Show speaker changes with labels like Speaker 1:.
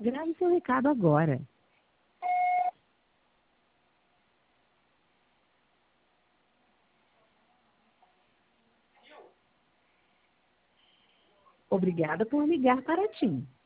Speaker 1: Grave seu recado agora. Obrigada por ligar para TIM.